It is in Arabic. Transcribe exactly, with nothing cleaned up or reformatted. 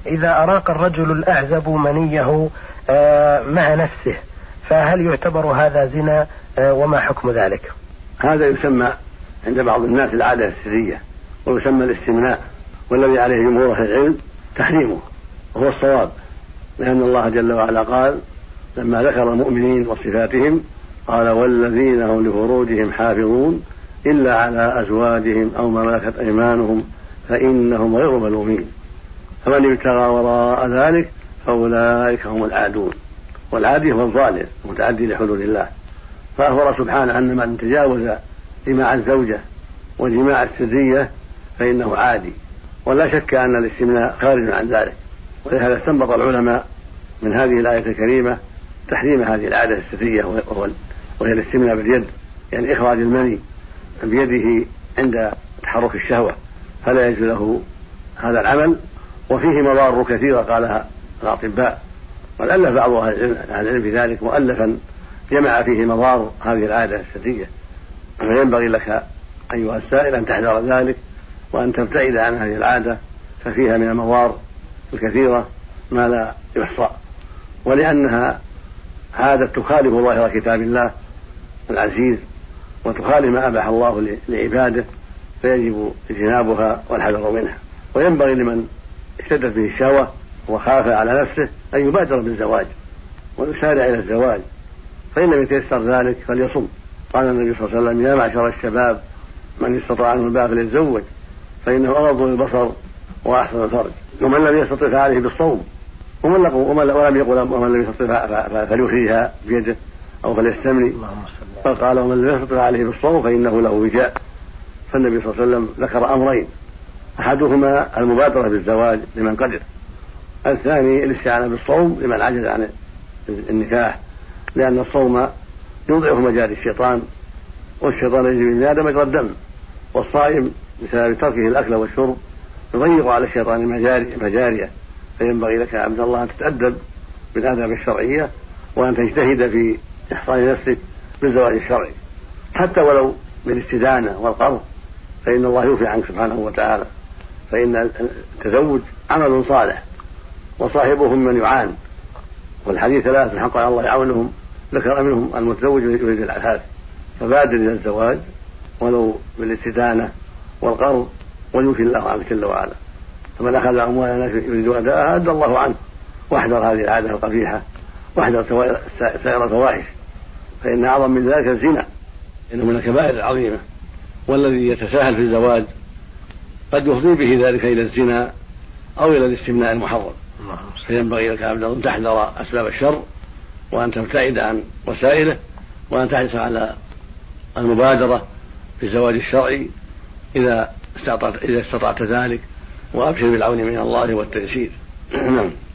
إذا أراق الرجل الأعزب منيه مع نفسه فهل يعتبر هذا زنا وما حكم ذلك؟ هذا يسمى عند بعض الناس العادة السرية ويسمى الاستمناء، والذي عليه جمهور أهل العلم تحريمه وهو الصواب، لأن الله جل وعلا قال لما ذكر المؤمنين وصفاتهم قال والذين هم لفروجهم حافظون إلا على أزواجهم أو ما ملكت أيمانهم فإنهم غير ملومين، فمن ابتغى وراء ذلك فأولئك هم العادون. والعادي هو الظالم المتعدي لحدود الله، فأخبر سبحانه أن من تجاوز جماع الزوجة وجماع السرية فإنه عادي، ولا شك أن الاستمناء خارج عن ذلك. ولهذا استنبط العلماء من هذه الآية الكريمة تحريم هذه العادة السرية وهي الاستمناء باليد، يعني إخراج المني بيده عند تحرك الشهوة، فلا يجوز له هذا العمل، وفيه مضار كثيرة قالها الأطباء، والألف بعض أهل العلم في ذلك مؤلفا جمع فيه مضار هذه العادة السرية. فينبغي لك أيها السائل أن تحذر ذلك وأن تبتعد عن هذه العادة، ففيها من المضار الكثيرة ما لا يحصى، ولأنها عادة تخالف ظاهر كتاب الله العزيز وتخالف ما أباح الله لعباده، فيجب اجتنابها والحذر منها. وينبغي لمن اشتدت به الشهوة وخاف على نفسه أن يبادر بالزواج ويسارع إلى الزواج، فإن لم يتيسر ذلك فليصم. قال النبي صلى الله عليه وسلم يا معشر الشباب من استطاع عنه الباء فليتزوج فإنه أغض للبصر وأحسن الفرج، ومن لم يستطع فعليه بالصوم، ولم يقل ومن لم يستطع فليخرجها بيده أو فليستمني، فقال ومن لم يستطع عليه بالصوم فإنه له وجاء. فالنبي صلى الله عليه وسلم ذكر أمرين، أحدهما المبادرة بالزواج لمن قدر، الثاني الاستعانة بالصوم لمن عجز عن النكاح، لأن الصوم يضعف مجاري الشيطان، والشيطان يجري من هذا مجرى الدم، والصائم بسبب تركه الأكل والشرب يضيق على الشيطان مجاريه. فينبغي لك يا عبد الله أن تتأدب بالآداب الشرعية وأن تجتهد في إحصان نفسك بالزواج الشرعي، حتى ولو بالاستدانة والقرض، فإن الله يوفي عنك سبحانه وتعالى، فإن التزوج عمل صالح وصاحبهم من يعان، والحديث ثلاث حق على الله يعونهم، ذكر منهم المتزوج يريد العفاف، فبادر إلى الزواج ولو بالاستدانة والقرض ويوفي الله عنك جل وعلا. فمن أخذ أموال الناس يريد أداءها أدى الله عنه. واحذر هذه العادة القبيحة، واحذر سائر الفواحش، فإن أعظم من ذلك الزنا، إنه من الكبائر العظيمة، والذي يتساهل في الزواج قد يفضي به ذلك إلى الزنا أو إلى الاستمناء المحرم. فينبغي لك عبد الله أن تحذر أسباب الشر وأن تبتعد عن وسائله، وأن تحرص على المبادرة في الزواج الشرعي إذا استطعت, إذا استطعت ذلك، وأبشر بالعون من الله والتيسير.